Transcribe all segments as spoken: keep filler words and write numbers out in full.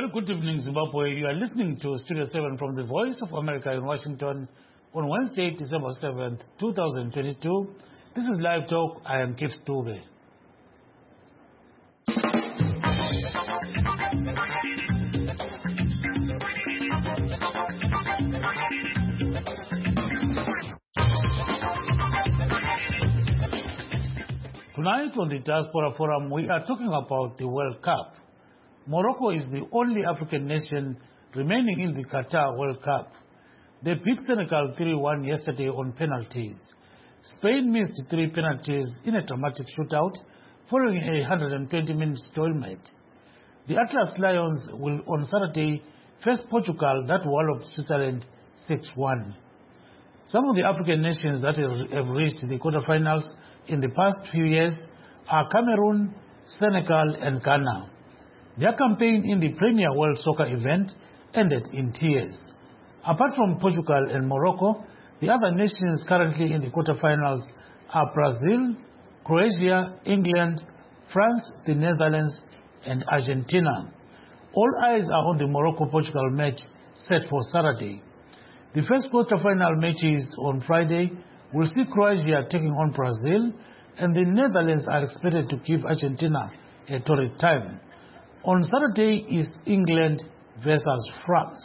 Well, good evening, Zimbabwe. You are listening to Studio seven from the Voice of America in Washington on Wednesday, December seventh, two thousand twenty-two. This is Live Talk. I am Kip Stube. Tonight on the Diaspora Forum, we are talking about the World Cup. Morocco is the only African nation remaining in the Qatar World Cup. They beat Senegal three one yesterday on penalties. Spain missed three penalties in a dramatic shootout following a one hundred twenty minute stalemate. The Atlas Lions will on Saturday face Portugal that walloped Switzerland six one. Some of the African nations that have reached the quarterfinals in the past few years are Cameroon, Senegal, and Ghana. Their campaign in the Premier World Soccer event ended in tears. Apart from Portugal and Morocco, the other nations currently in the quarterfinals are Brazil, Croatia, England, France, the Netherlands, and Argentina. All eyes are on the Morocco-Portugal match set for Saturday. The first quarterfinal matches on Friday will see Croatia taking on Brazil, and the Netherlands are expected to give Argentina a torrid time. On Saturday is England versus France.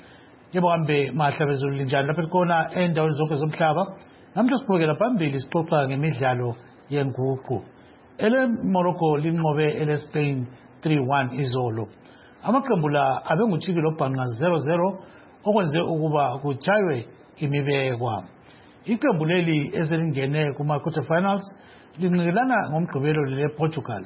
Yebo hambe mahlabezulu linjani lapha khona endaweni zonke zomhlaba. Namhla siqhubekela phambili sixoxa ngemidlalo yenguqu. Ele Morocco linqobe ele Spain three one izolo. Amaqembu la abengujiki lobhanqa zero zero okwenze ukuba kuchaywe imibekwa. Iqembu leli eselingene kuma quarterfinals linqilana ngomgqibelo le Portugal.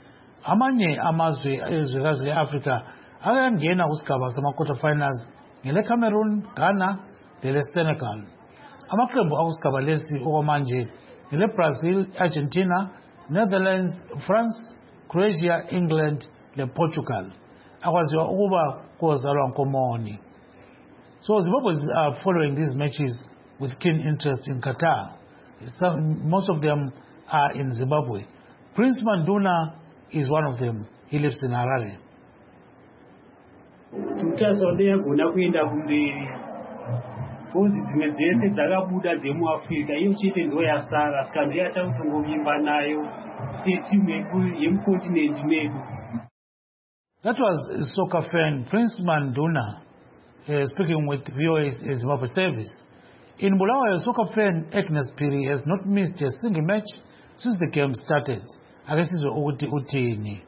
Amanye amazwe ezwekazi leAfrika ayangena kusigaba sama quarterfinals ngele Cameroon, Ghana, le Senegal. Amaqembu akusigaba lesi okwamanje ngele Brazil, Argentina, Netherlands, France, Croatia, England le Portugal. Akwaziwa ukuba kozalwa nkomoni. So Zimbabweans are following these matches with keen interest in Qatar. Some, most of them are in Zimbabwe. Prince Manduna is one of them. He lives in Harare. Tukazodea kuna kuenda kumberi. Kozi dzimwe dzese dzakabuda dzemuAfrika iyo chete ndo yasara saka yata kutongomimba nayo setimu yemukontinenti medu. That was soccer fan Prince Manduna uh, speaking with V O A's Zimbabwe service. In Bulawayo, soccer fan Agnes Piri has not missed a single match since the game started. Akasizwe ukuthi uthini.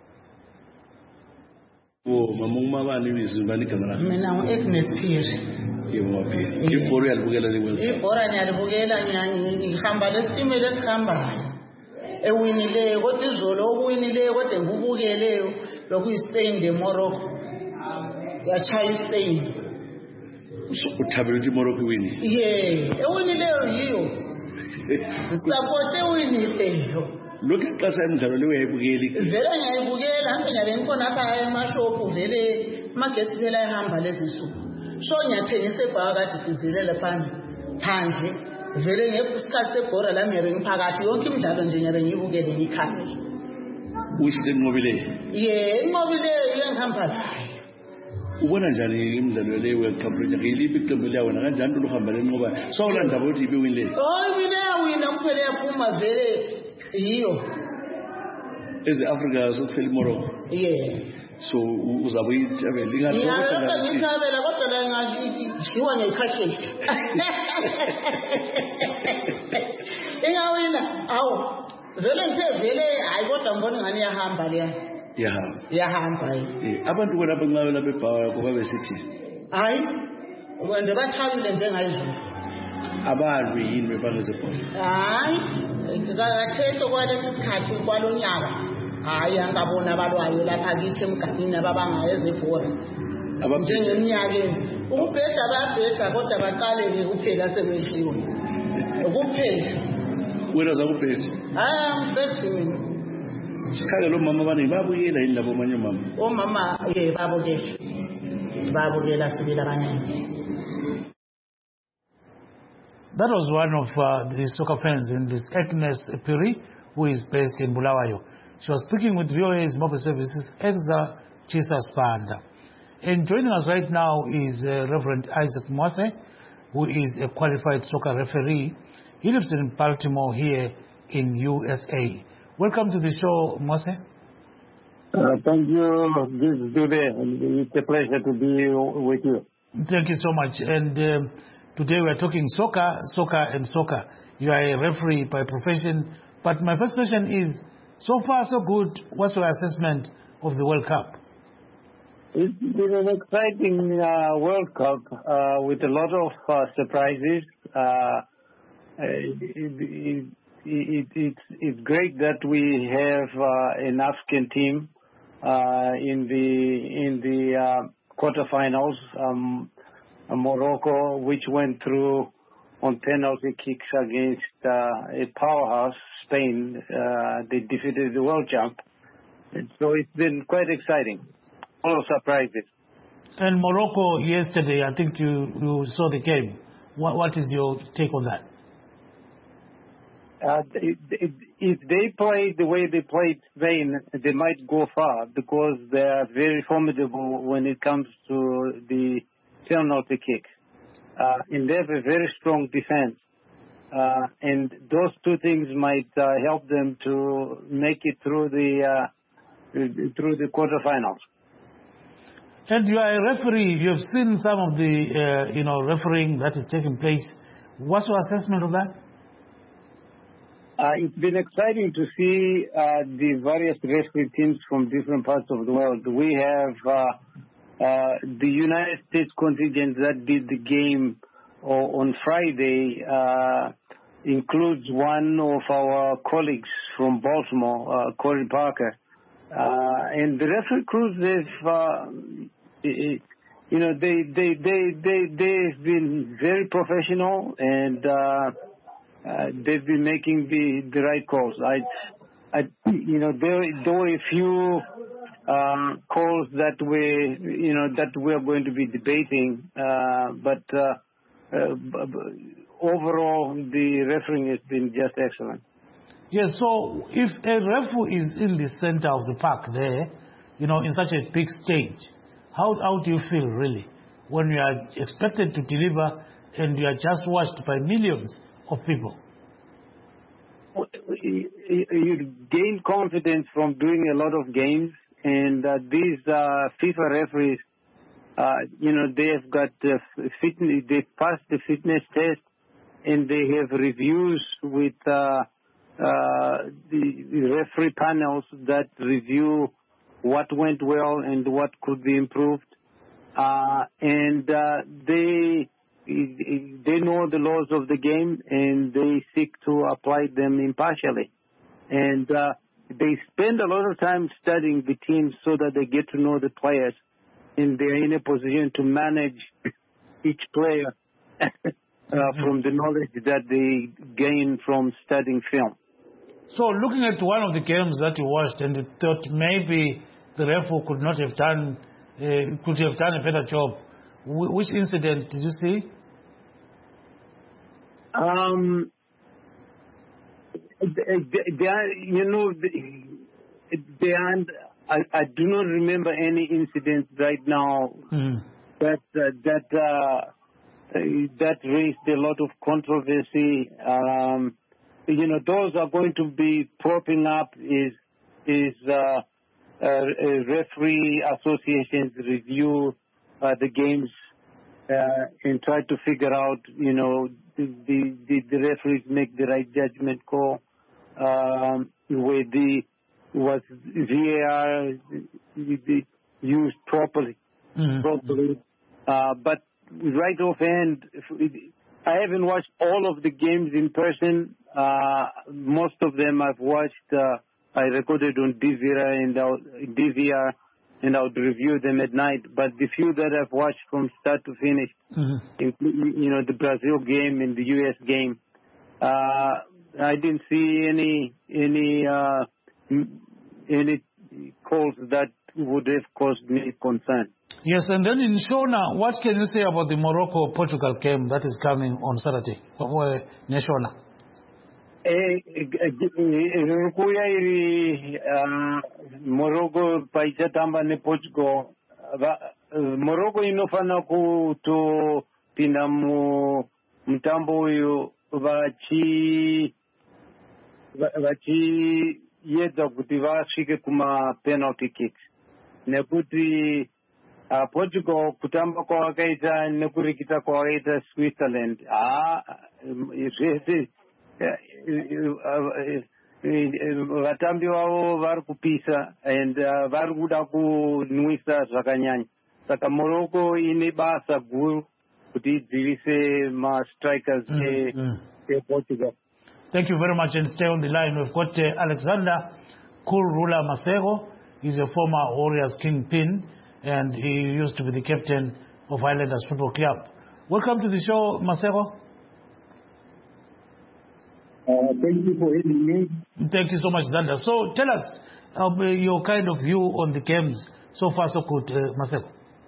Oh, mamuma bani bizibani kamera. Mina Agnes Piri. Yebo Piri. Ibhora yalibukela lekwenza. Ibhora nyalibukela ngihamba lesime lesikhamba. Ewinile kodwa izolo okuwinile kodwa ngubukeleyo lokuyi Spain de Morocco. Yachaya Spain. Uthabela ukuthi Morocco wini. Yeah, ewinileyo yiyo. Support ewinileyo. Lokhu ixesha emidlalo leyo yayibukeli. Vele ngiyayibukela hamba nyabe ngikona apha emashop vele magetsi vele ayahamba lezi nsuku. So ngiyathengisa ebhaka kathi dizilela phana phandle vele ngesikhathi sebhora la ngiyabe ngiphakathi yonke imidlalo nje ngiyabe ngiyibukele ngikhanya. Usile inqobile. Yeah, inqobile ngihamba la. Ubona njani imidlalo leyo World Cup project iliphi iqembu layo wena kanjani uluhamba lenqoba sawulanda ukuthi ibe winile. Oh wina wina kuphela yaphuma vele iyo. Eze Africa sokuphela Morocco. Yeah. So uzabe itshabela ingathi kodwa ngithabela kodwa la ngashiwa ngekhahleli. Ingawina awu vele ngithe vele hayi kodwa ngibona ngani yahamba leya. Yahamba. Yahamba. Eh abantu bona benqawe lapha ebhawa kuba besithi. Hayi. Wende bathabile njengayizolo. Abantu yini bebangeze khona. Hayi. Ngakathetho kwalesi sikhathi kwalonyaka. Hayi angabona abalwayo lapha kithi emganini ababangayo ezebhora. Njengeminyakeni. Ukubheja bayabheja kodwa baqale kuphela sekwedliwe. Ukuphela. Wena zakubheja. Hayi ngibheji mina. Sikhale lo mama bani babuyela yini labo manje mama. O mama ye babukela. Babukela sibila abaningi. That was one of uh, the soccer fans in this Agnes Piri, who is based in Bulawayo. She was speaking with V O A's Mobile Services Exa Chisa Spanda. And joining us right now is uh, Reverend Isaac Mose, who is a qualified soccer referee. He lives in Baltimore here in U S A. Welcome to the show, Mose. Uh, thank you, this is Dube. It's a pleasure to be with you. Thank you so much. And um, today we're talking soccer, soccer and soccer. You are a referee by profession. But my first question is, so far so good, what's your assessment of the World Cup? It's been an exciting uh, World Cup uh, with a lot of uh, surprises. Uh, it, it, it, it's, it's great that we have uh, an African team uh, in the in the uh, quarterfinals. Um, Morocco, which went through on penalty kicks against uh, a powerhouse, Spain. Uh, they defeated the world champ. And so it's been quite exciting. Full of surprises. And Morocco yesterday, I think you, you saw the game. What, what is your take on that? Uh, it, it, if they play the way they played Spain, they might go far because they are very formidable when it comes to the penalty kick. Uh, and they have a very strong defense. Uh, and those two things might uh, help them to make it through the uh, through the quarterfinals. And you are a referee. You have seen some of the, uh, you know, refereeing that is taking place. What's your assessment of that? Uh, it's been exciting to see uh, the various referee teams from different parts of the world. We have uh, uh, the United States contingent that did the game on Friday uh, includes one of our colleagues from Baltimore, uh, Corey Parker. Uh, and the referee crews, they've, uh, it, you know, they, they, they, they, they've been very professional and, uh, uh, they've been making the, the right calls. I, I, you know, there, there were a few, uh, calls that we, you know, that we're going to be debating, uh, but, uh, uh, b- b- overall, the refereeing has been just excellent. Yes, so if a referee is in the center of the park there, you know, in such a big stage, how, how do you feel really when you are expected to deliver and you are just watched by millions of people? You gain confidence from doing a lot of games, and uh, these uh, FIFA referees, uh, you know, they have got the fitness, they passed the fitness test, and they have reviews with uh, Uh, the, the referee panels that review what went well and what could be improved, uh, and uh, they they know the laws of the game and they seek to apply them impartially, and uh, they spend a lot of time studying the teams so that they get to know the players, and they're in a position to manage each player uh, from the knowledge that they gain from studying film. So looking at one of the games that you watched and you thought maybe the referee could not have done, uh, could have done a better job, Wh- which incident did you see? Um, they are, you know, they are, I, I do not remember any incidents right now mm. that uh, that uh, that raised a lot of controversy. Um, You know, those are going to be propping up is is uh, uh, referee associations review uh, the games uh, and try to figure out, you know, the, the, the referees make the right judgment call um, where the was V A R used properly, mm-hmm. properly. Uh, but right offhand, I haven't watched all of the games in person. Uh, most of them I've watched, uh, I recorded on D V R and I'll, D V R and I would review them at night. But the few that I've watched from start to finish, mm-hmm. including, you know, the Brazil game and the U S game, uh, I didn't see any, any, uh, any calls that would have caused me concern. Yes, and then in Shona, what can you say about the Morocco-Portugal game that is coming on Saturday? Shona. Morocco paichatamba ne Portugal Morocco inofana kutopinda mutambo uyu vachi vachiedza kuti vasvike kuma penalty kicks nekuti uh, Portugal kutamba kwavakaita nekurikita kwavakaita Switzerland ha zvese vatambi vavo vari kupisa and uh, vari kuda kunwisa zvakanyanya saka Morocco ine basa guru kuti idzivise ma-strikers ePortugal. Thank you very much and stay on the line. We've got uh, Alexander Kulrula Masego. He's a former Warriors kingpin and he used to be the captain of Highlanders Football Club. Welcome to the show, Masego. Uh, thank you for having me. Thank you so much, Zanda. So tell us uh, your kind of view on the games. So far, so good, uh, Masego.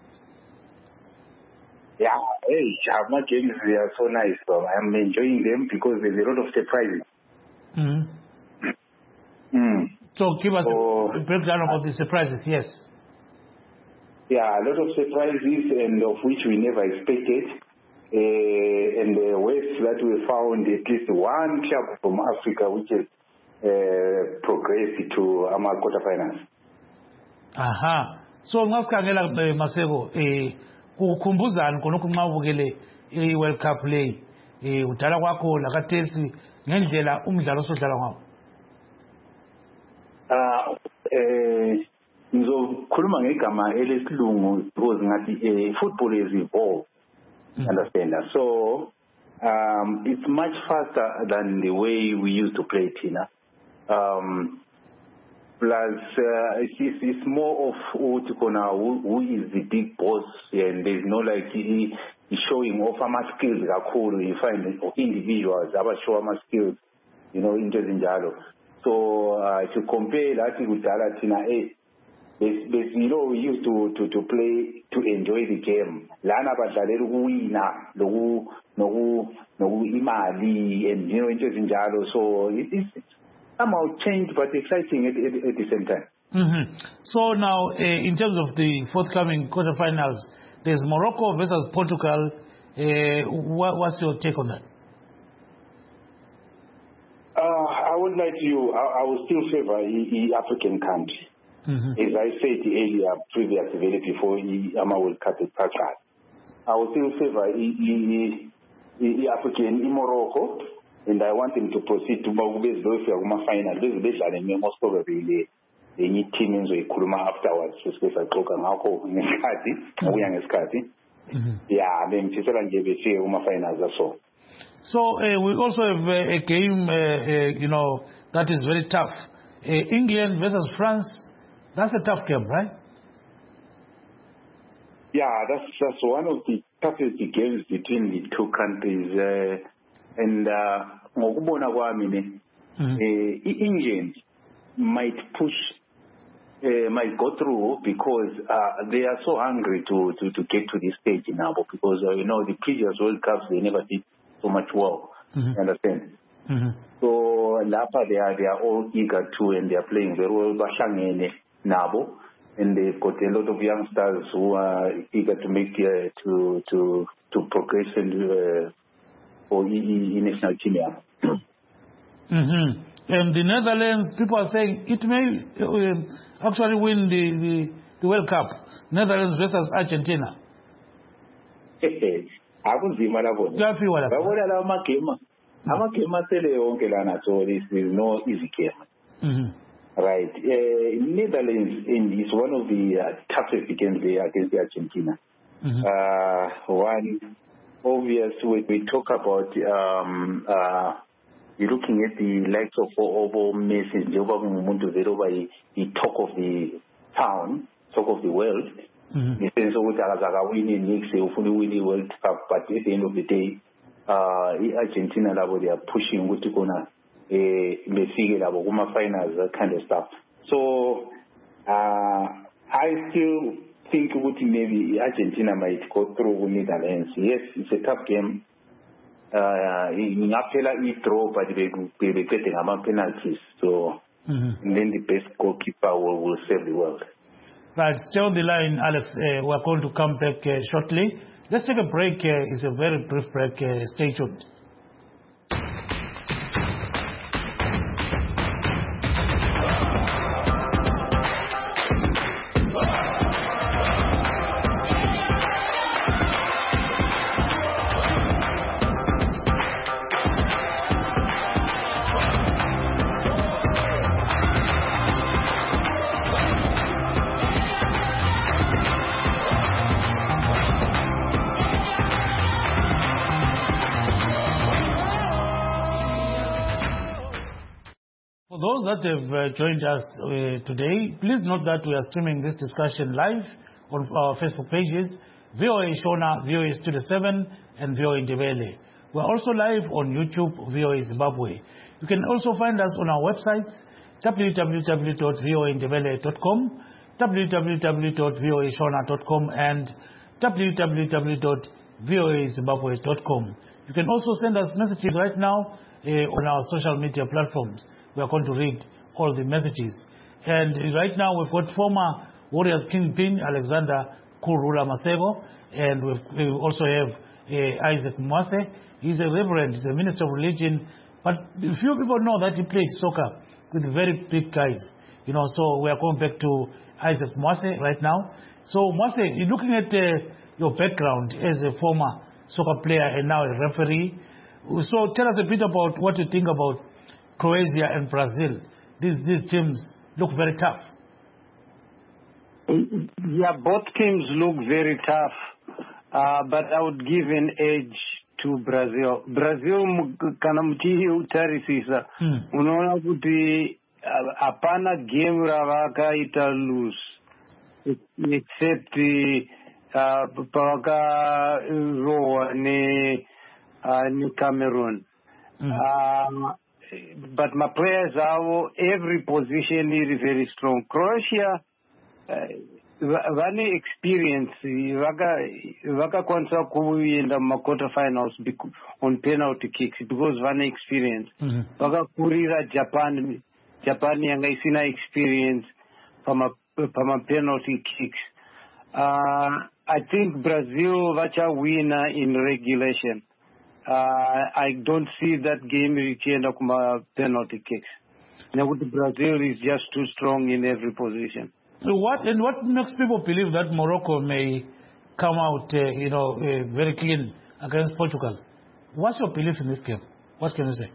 Yeah, hey, my games, they are so nice. So I'm enjoying them because there's a lot of surprises. Mm-hmm. Mm. So give us so, a breakdown about the surprises, yes. Yeah, a lot of surprises and of which we never expected. Uh, and the West that we found at least one club from Africa which has uh, progressed to our quarterfinals. Aha. So ngasikangela Masego eh ukukhumbuzana khonokho nxa ubukele iWorld Cup play eh udala kwakho lakaTesi ngendlela umdlalo osodlala ngawo. Ah eh ngizokhuluma ngegama elesilungu because ngathi football is evolved. Mm-hmm. Understand that? So um, it's much faster than the way we used to play, Tina. Um, plus, uh, it's, it's more of who, who, who is the big boss, and there's no like he, he's showing off how much skills are cool. You find individuals that show how much skills, you know, in Jalo. So uh, if you compare that with Dala, Tina, eh, But, you know, we used to, to, to play to enjoy the game. Lana badlalela ukuwina noku noku noku imali and you know interest in Jalo. So it is somehow changed but exciting at, at, at the same time. Mm-hmm. So now, uh, in terms of the forthcoming quarterfinals, there's Morocco versus Portugal. Uh, what, what's your take on that? Uh, I would like you. I, I would still favor the African country. Mm-hmm. As I said earlier, previously, before Ama will cut the touch. I will still favor the African in Morocco, and I want them to proceed to Magubes Dofia final. This is the most probably the new team in the Kuruma afterwards, especially Kokan Hako, Nguyang Skati. Yeah, then Chisaran gave a Uma finals or so. So uh, we also have uh, a game, uh, uh, you know, that is very tough. Uh, England versus France. That's a tough game, right? Yeah, that's that's one of the toughest games between the two countries. Uh, and ngokubona kwami ne, England might push, uh, might go through because uh, they are so hungry to, to, to get to this stage now. Because uh, you know the previous World Cups they never did so much well. Mm-hmm. You understand? Mm-hmm. So Lapa they are they are all eager to and they are playing very well. Bashangene. Nabo, and they've got a lot of youngsters who are eager to make uh, to to to progress in uh, for E E national team. Mm-hmm. And the Netherlands, people are saying it may uh, actually win the, the the World Cup. Netherlands versus Argentina. Akunzima lapho. Kuyaphiwa lapho. Babona lawo magame. Amagame asele yonke lana, so this is no easy game. Mm-hmm. Right. Uh, Netherlands is one of the uh, toughest games against the Argentina. Mm-hmm. Uh, one obvious, when we talk about, um, uh, you're looking at the likes of Obo Messi, the talk of the town, talk of the world. Mm-hmm. The sense of what winning next year, winning World Cup, but at the end of the day, uh, Argentina, they are pushing what to go now. Messi finals, that kind of stuff. So uh, I still think maybe Argentina might go through with Netherlands. Yes, it's a tough game. In Apela, we draw, but they will get penalties. So mm-hmm. and then the best goalkeeper will, will save the world. Right, stay on the line, Alex. Uh, we're going to come back uh, shortly. Let's take a break. Uh, it's a very brief break. Uh, stay tuned. For those that have uh, joined us uh, today, please note that we are streaming this discussion live on our Facebook pages, V O A Shona, V O A Studio seven, and V O A Ndebele. We are also live on YouTube, V O A Zimbabwe. You can also find us on our websites, w w w dot v o a ndebele dot com, w w w dot v o a shona dot com, and w w w dot v o a zimbabwe dot com. You can also send us messages right now uh, on our social media platforms. We are going to read all the messages. And right now we've got former Warriors Kingpin, Alexander Kurula Masego, and we've, we also have uh, Isaac Mwase. He's a reverend, he's a minister of religion, but few people know that he played soccer with very big guys. You know, so we are going back to Isaac Mwase right now. So Mwase, you're looking at uh, your background as a former soccer player and now a referee. So tell us a bit about what you think about Croatia and Brazil. These these teams look very tough. Yeah, both teams look very tough, uh, but I would give an edge to Brazil. Brazil kana mtihi utarisisa. Unaona kuti hapana game ravakaita lose except uh, pavakarohwa ne uh, ne Cameroon. Mm. Uh, But my players are every position is very strong. Croatia, vane experience, vaka vaka kwanza kuenda ma quarterfinals on penalty kicks because vane experience. Vaka kurira Japan, Japan yanga isina experience from from penalty kicks. Uh, I think Brazil vacha winner in regulation. Uh, I don't see that game reaching a penalty kicks. Now, Brazil is just too strong in every position. So what and what makes people believe that Morocco may come out, uh, you know, uh, very clean against Portugal? What's your belief in this game? What can you say?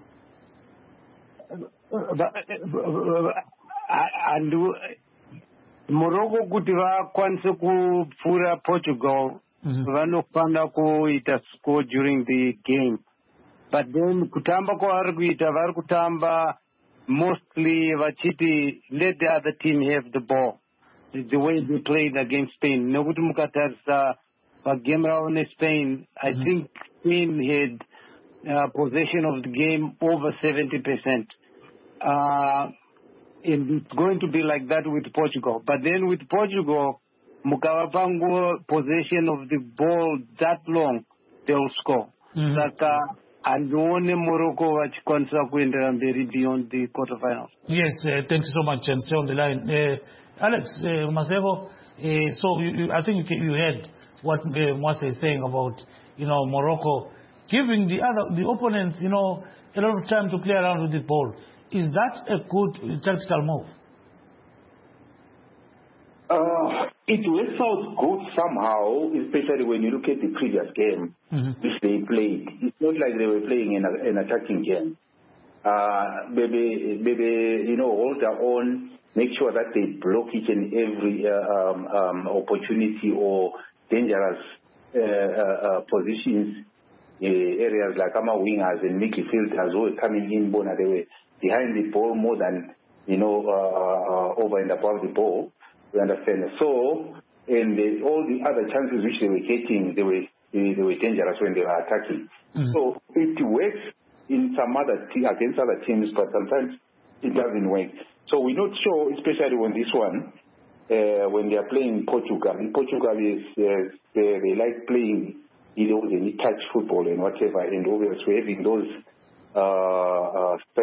And Morocco could kwanza kupfura Portugal. Vanofanda kuita score during the game, but then kutamba kwavari kuita vari kutamba mostly vachiti let the other team have the ball, the way they played against Spain. Nekuti mukatarisa pagame ravo neSpain, I mm-hmm. think Spain had uh, possession of the game over seventy percent. Uh, and it's going to be like that with Portugal. But then with Portugal, Mukavapango possession of the ball that long, they'll score. Mm-hmm. Saka and only Morocco which consequent very beyond the quarterfinals. Yes, uh, thank you so much, and stay on the line. Uh, Alex uh, Masego, uh, so you, you, I think you, you heard what uh, Mwase is saying about, you know, Morocco giving the other the opponents, you know, a lot of time to play around with the ball. Is that a good tactical move? Uh, it works out good somehow, especially when you look at the previous game mm-hmm. which they played. It's not like they were playing an, an attacking game. Uh, maybe, maybe, you know, hold their own, make sure that they block each and every uh, um, um, opportunity or dangerous uh, uh, uh, positions, uh, areas like our wingers and midfielders who were coming in, Bona, they were behind the ball more than, you know, uh, uh, over and above the ball. You understand? So, and the, all the other chances which they were getting, they were they, they were dangerous when they were attacking. Mm-hmm. So it works in some other te- against other teams, but sometimes it doesn't work. So we're not sure, especially on this one, uh, when they are playing Portugal. In Portugal is uh, they, they like playing, you know, they need touch football and whatever, and obviously having those uh, uh,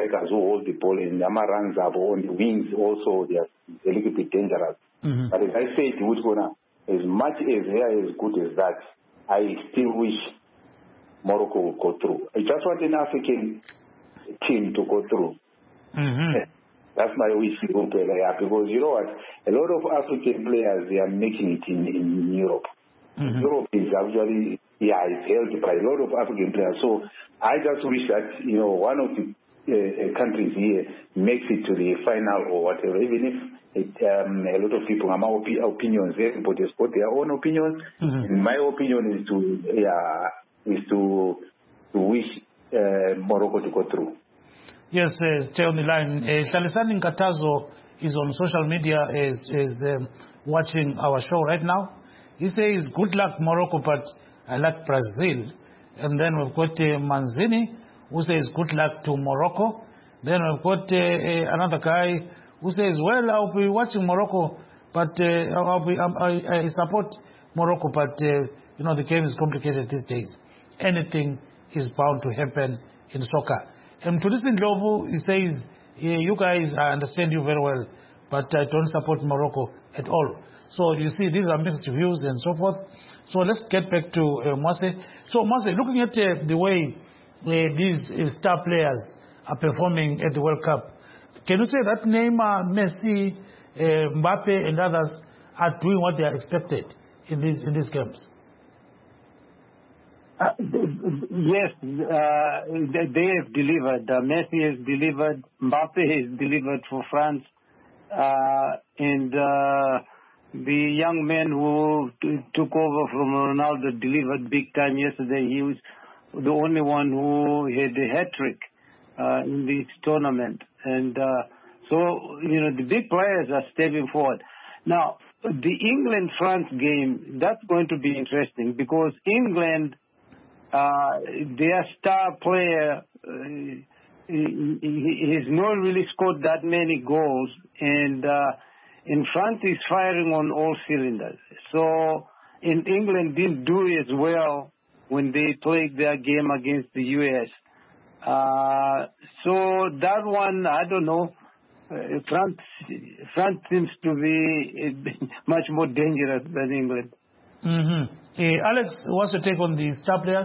strikers who hold the ball, and Nama runs up on the wings also, they are a little bit dangerous. Mm-hmm. But as I said, as much as they are as good as that, I still wish Morocco would go through. I just want an African team to go through. Mm-hmm. That's my wish, because you know what, a lot of African players, they are making it in, in Europe. Mm-hmm. Europe is actually, yeah, it's held by a lot of African players. So I just wish that, you know, one of the uh, countries here makes it to the final or whatever, even if it, um, a lot of people have my op- opinions, everybody has got their own opinions. Mm-hmm. And my opinion is to, yeah, is to, to wish uh, Morocco to go through. Yes, uh, stay on the line. Uh, Hlalisani Nkatazo is on social media, is, is um, watching our show right now. He says, good luck, Morocco, but I like Brazil. And then we've got uh, Manzini, who says, good luck to Morocco. Then we've got uh, uh, another guy who says, well, I'll be watching Morocco, but uh, I'll be, um, I, I support Morocco, but, uh, you know, the game is complicated these days. Anything is bound to happen in soccer. And to listen, Lobu, he says, yeah, you guys, I understand you very well, but I don't support Morocco at all. So you see, these are mixed views and so forth. So let's get back to uh, Mose. So Mose, looking at uh, the way uh, these uh, star players are performing at the World Cup, can you say that Neymar, Messi, uh, Mbappe and others are doing what they are expected in these, in these games? Uh, yes, uh, they have delivered. Uh, Messi has delivered. Mbappe has delivered for France. Uh, and uh, the young man who t- took over from Ronaldo delivered big time yesterday. He was the only one who had a hat-trick uh, in this tournament. And uh, so, you know, the big players are stepping forward. Now, the England-France game, that's going to be interesting because England... Uh, their star player, uh, he, he has not really scored that many goals, and uh, in France is firing on all cylinders. So, in England didn't do as well when they played their game against the U S. Uh, so that one, I don't know. Uh, France, France seems to be much more dangerous than England. Mm-hmm. Hey, Alex, what's your take on the star players?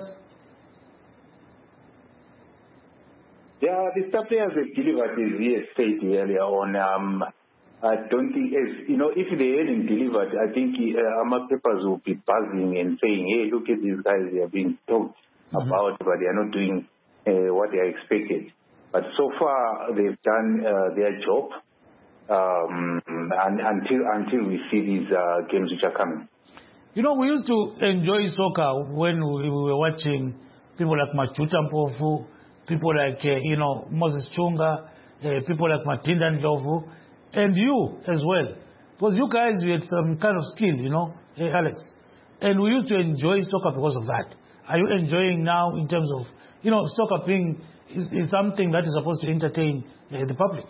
Yeah, the star players have delivered, as he has said earlier on. Um, I don't think, as you know, if they hadn't delivered, I think uh, our papers will be buzzing and saying, hey, look at these guys, they are being talked mm-hmm. about, but they are not doing uh, what they are expected. But so far, they've done uh, their job um, and, until until we see these uh, games which are coming. You know, we used to enjoy soccer when we were watching people like Machuta Mpofu, people like, uh, you know, Moses Chunga, uh, people like Matinda Ndlovu, and you as well. Because you guys, you had some kind of skill, you know, uh, Alex. And we used to enjoy soccer because of that. Are you enjoying now in terms of, you know, soccer being is, is something that is supposed to entertain uh, the public?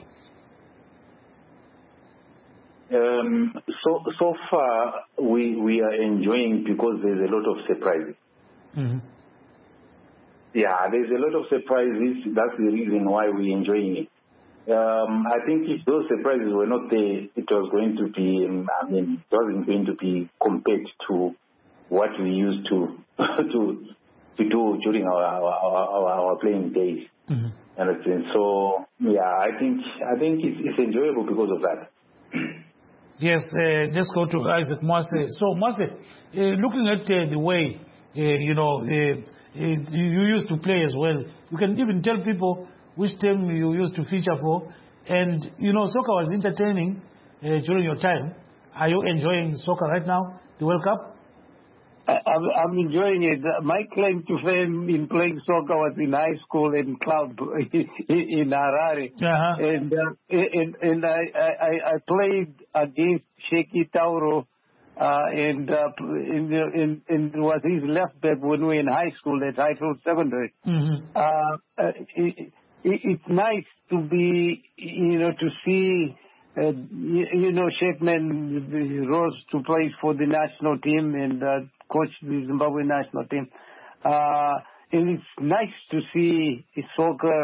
Um, so so far, we we are enjoying because there's a lot of surprises. Mm-hmm. Yeah, there's a lot of surprises. That's the reason why we're enjoying it. Um, I think if those surprises were not there, it was going to be, um, I mean, it wasn't going to be compared to what we used to to to do during our our, our, our playing days. Mm-hmm. And so, yeah, I think I think it's, it's enjoyable because of that. Yes, uh, let's go to Isaac Mose. So, Mose, uh, looking at uh, the way, uh, you know, uh, uh, you used to play as well, you can even tell people which team you used to feature for. And, you know, soccer was entertaining uh, during your time. Are you enjoying soccer right now, the World Cup? I'm, I'm enjoying it. My claim to fame in playing soccer was in high school and club in Harare. Uh-huh. And, uh, and and I, I, I played against Sheikh Tauro, uh, and, uh, in, in, in was his left back when we were in high school at Highfield Secondary. Mm-hmm. Uh, it, it, it's nice to be, you know, to see. Uh, you, you know, Sheikman rose to play for the national team and uh, coach the Zimbabwe national team. Uh, and it's nice to see soccer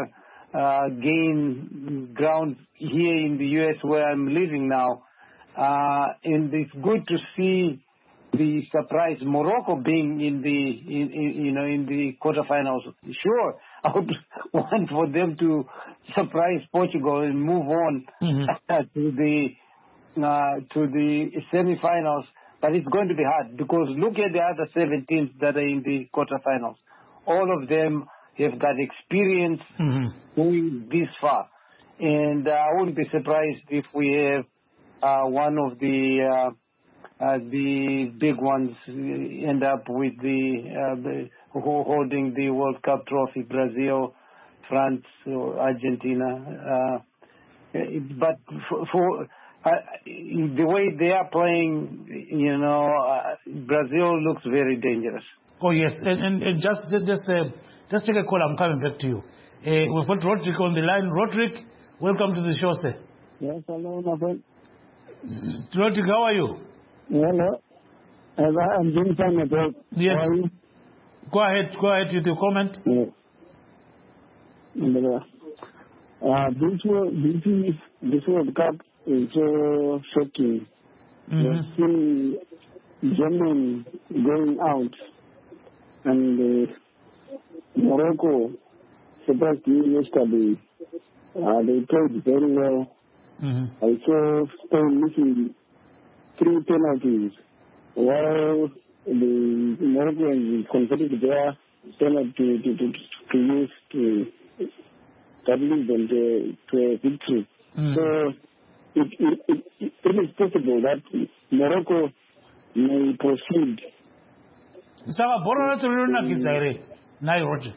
uh, gain ground here in the U S where I'm living now. Uh, and it's good to see the surprise Morocco being in the, in, in, you know, in the quarterfinals. Sure, I would want for them to surprise Portugal and move on mm-hmm. to the uh, to the semifinals. But it's going to be hard because look at the other seven teams that are in the quarterfinals. All of them have got experience mm-hmm. going this far, and uh, I wouldn't be surprised if we have uh, one of the uh, uh, the big ones end up with the, uh, the holding the World Cup trophy: Brazil, France, or Argentina. Uh, but for, for uh, the way they are playing, you know, uh, Brazil looks very dangerous. Oh yes, and, and, and just just just, uh, just take a call. I'm coming back to you. Uh, we've got Roderick on the line. Roderick, welcome to the show, sir. Yes, hello, my friend. Roderick, how are you? Hello. I'm doing fine, my friend. Yes. How are you? Go ahead. Go ahead with your comment. Yes. Uh, this World, this, this World Cup is so shocking. Mm-hmm. We've seen Germany going out, and uh, Morocco surprised me yesterday. Uh, they played very well. Mm-hmm. I saw Spain missing three penalties, while the Moroccans converted their penalty to, to, to, to use to that lead them to, to a victory. Mm-hmm. So it, it, it, it is possible that Morocco may proceed. Saka bora rato luna kizaire nai Roger.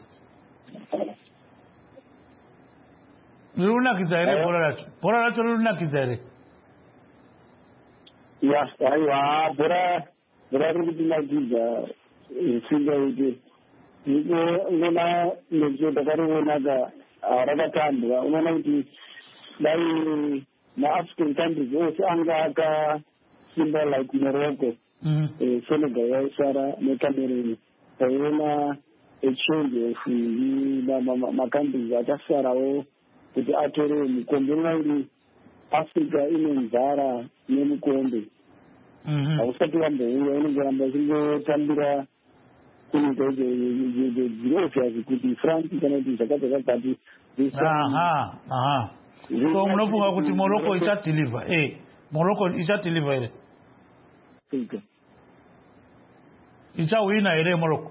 Luna kizaire bora rato. Bora rato luna kizaire. Yes, I bora bora rato luna kizaire. Singa uje. Niko ngona njo dakaru ngona ga raba tandwa. Ngona uti lai na African countries also anga ka symbol like Morocco. Mm-hmm. Senegal, Sarah, Cameroon, Tawana, exchange of my countries at Sarao, with the Atoro, Combinati, Africa, in Zara, Nemukombe. I was talking about the only Tambira, the Europeans could be France, Canada, Zakata, Party. Aha, aha. So, Morocco, Morocco is at deliver. Eh, Morocco is at deliver. It's a winner, eh, Morocco.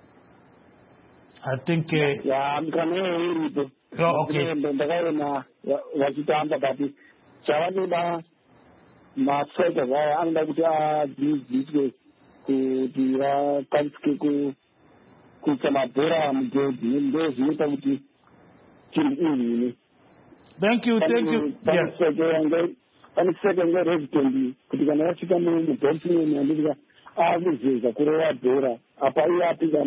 I think. Uh, yeah, I'm going to read it. Oh, okay. The guy in Washington, but the Chavana, my friend, I'm going to use this way to the country to Kusamabura and those who Thank you, thank you. Yes. And second, what is going to be? Because I can move the person and I will say that Korea Dora, a Paya Piga,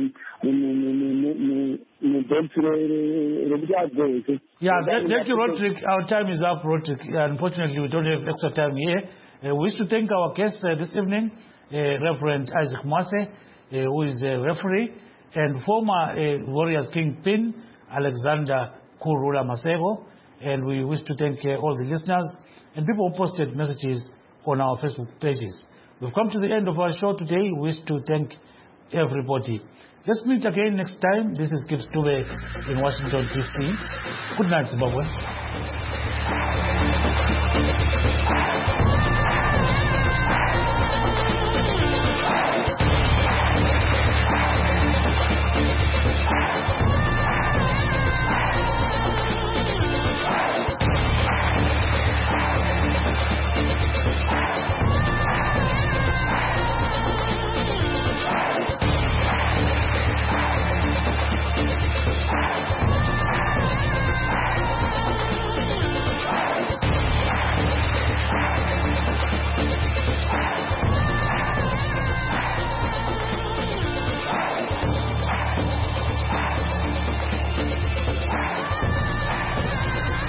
yeah, thank you, Roderick. Our time is up, Roderick. Unfortunately, we don't have extra time here. Uh, we wish to thank our guest uh, this evening, uh, Reverend Isaac Mwase, uh, who is a referee, and former uh, Warriors Kingpin, Alexander Kurula Masego. And we wish to thank uh, all the listeners and people who posted messages on our Facebook pages. We've come to the end of our show today. We wish to thank everybody. Let's meet again next time. This is Gibbs Dube in Washington, D C. Good night, Zimbabwe.